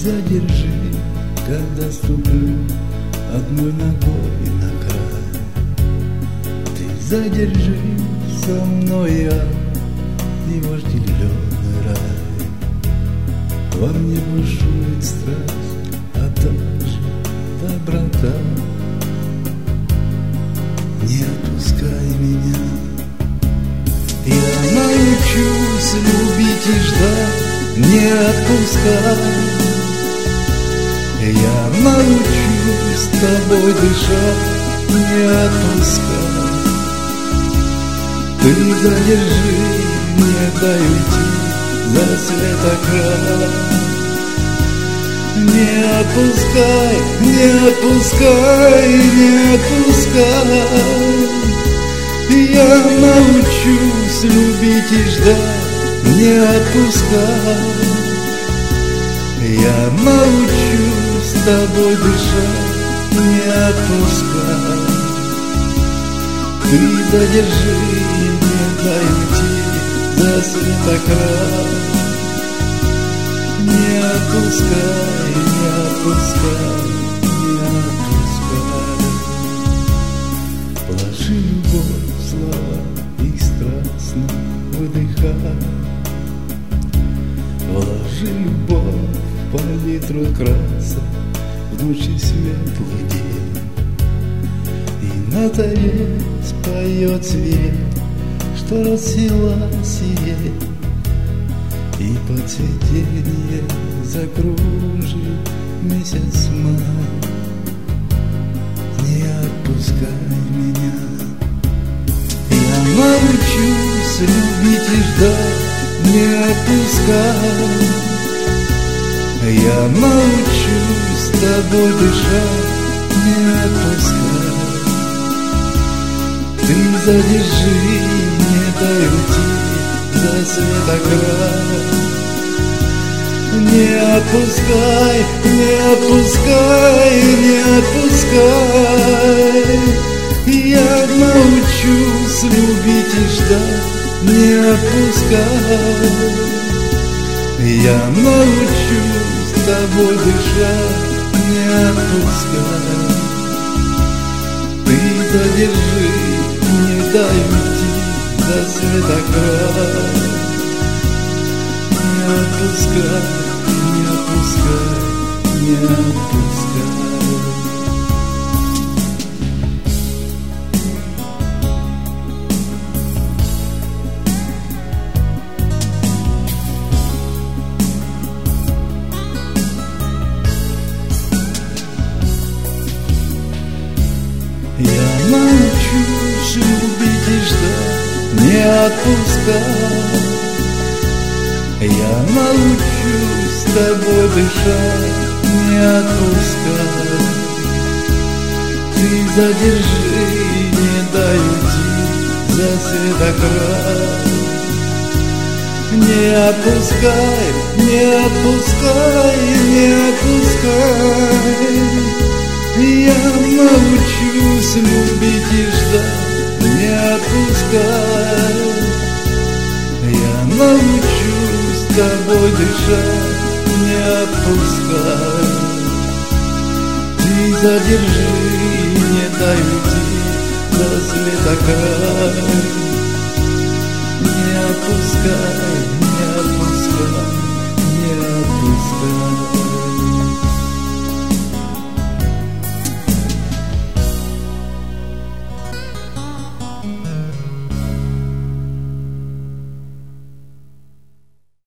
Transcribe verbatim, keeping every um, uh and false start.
задержи, когда ступлю одной ногой на край. Ты задержи со мной я и вожделенный рай. Во мне бушует страсть, а также доброта. Не отпускай меня, я научусь любить и ждать. Не отпускай, я научусь с тобой дышать. Не отпускай, ты задержи, не дай уйти за светокрай. Не отпускай, не отпускай, не отпускай. Я научусь любить и ждать. Не отпускай, я научусь с тобой дышать. Не отпускай, ты задержи, не дай уйти за светокрай. Не отпускай, не отпускай, не отпускай. Вложи любовь в слова и страстно выдыхай. Вложи любовь в палитру красок в ночи светлый день. И на заре споет свет, что рассела сиет. И под цветение закружит месяц май. Не отпускай меня, я научусь любить и ждать. Не отпускай, я научусь с тобой дышать. Не отпускай, ты задержи, не дай уйти за светокрай. Не отпускай, не отпускай, не отпускай. Я научусь любить и ждать. Не отпускай, я научусь с тобой дышать. Не отпускай, ты задержи, не дай уйти за светокрай. Не отпускай, не отпускай, не отпускай. Я научусь любить и ждать. Не отпускай, я научусь с тобой дышать. Не отпускай, ты задержи, не дай уйти за светокрай. Не отпускай, не отпускай, не отпускай. Я научусь любить и ждать. Не отпускай, я научусь с тобой дышать. Не отпускай, ты задержи, не дай уйти за светокрай. Не отпускай,